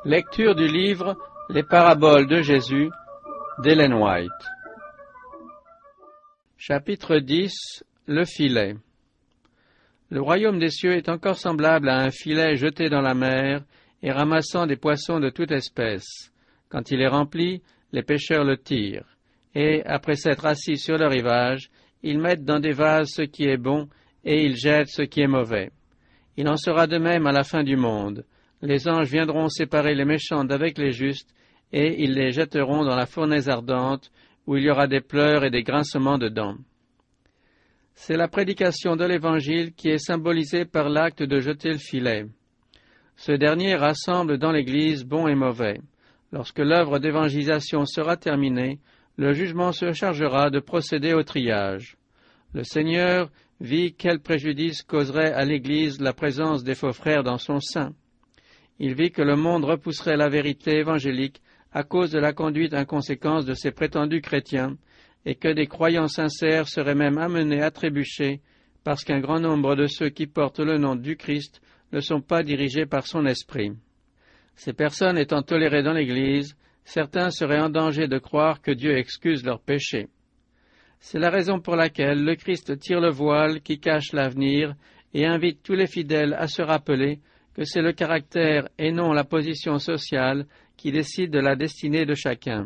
Lecture du livre Les paraboles de Jésus d'Ellen White. Chapitre 10. Le filet. Le royaume des cieux est encore semblable à un filet jeté dans la mer et ramassant des poissons de toute espèce. Quand il est rempli, les pêcheurs le tirent, et, après s'être assis sur le rivage, ils mettent dans des vases ce qui est bon, et ils jettent ce qui est mauvais. Il en sera de même à la fin du monde. Les anges viendront séparer les méchants d'avec les justes, et ils les jetteront dans la fournaise ardente, où il y aura des pleurs et des grincements de dents. C'est la prédication de l'Évangile qui est symbolisée par l'acte de jeter le filet. Ce dernier rassemble dans l'Église bons et mauvais. Lorsque l'œuvre d'évangélisation sera terminée, le jugement se chargera de procéder au triage. Le Seigneur vit quel préjudice causerait à l'Église la présence des faux frères dans son sein. Il vit que le monde repousserait la vérité évangélique à cause de la conduite inconséquente de ces prétendus chrétiens, et que des croyants sincères seraient même amenés à trébucher, parce qu'un grand nombre de ceux qui portent le nom du Christ ne sont pas dirigés par son esprit. Ces personnes étant tolérées dans l'Église, certains seraient en danger de croire que Dieu excuse leurs péchés. C'est la raison pour laquelle le Christ tire le voile qui cache l'avenir et invite tous les fidèles à se rappeler que c'est le caractère et non la position sociale qui décide de la destinée de chacun.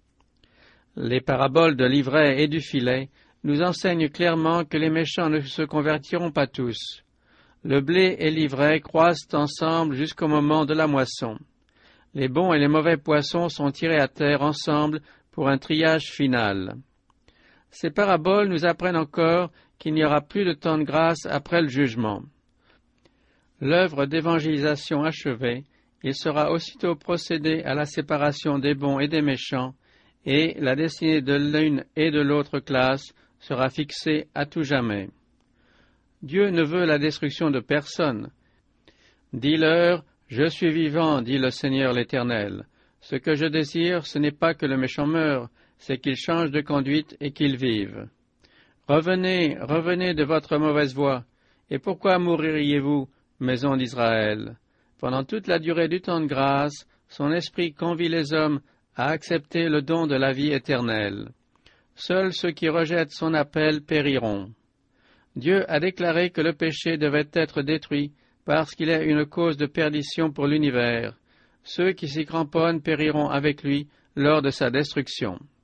Les paraboles de l'ivraie et du filet nous enseignent clairement que les méchants ne se convertiront pas tous. Le blé et l'ivraie croissent ensemble jusqu'au moment de la moisson. Les bons et les mauvais poissons sont tirés à terre ensemble pour un triage final. Ces paraboles nous apprennent encore qu'il n'y aura plus de temps de grâce après le jugement. L'œuvre d'évangélisation achevée, il sera aussitôt procédé à la séparation des bons et des méchants, et la destinée de l'une et de l'autre classe sera fixée à tout jamais. Dieu ne veut la destruction de personne. Dis-leur, je suis vivant, dit le Seigneur l'Éternel. Ce que je désire, ce n'est pas que le méchant meure, c'est qu'il change de conduite et qu'il vive. Revenez, revenez de votre mauvaise voie. Et pourquoi mourriez-vous, maison d'Israël? Pendant toute la durée du temps de grâce, son esprit convie les hommes à accepter le don de la vie éternelle. Seuls ceux qui rejettent son appel périront. Dieu a déclaré que le péché devait être détruit parce qu'il est une cause de perdition pour l'univers. Ceux qui s'y cramponnent périront avec lui lors de sa destruction.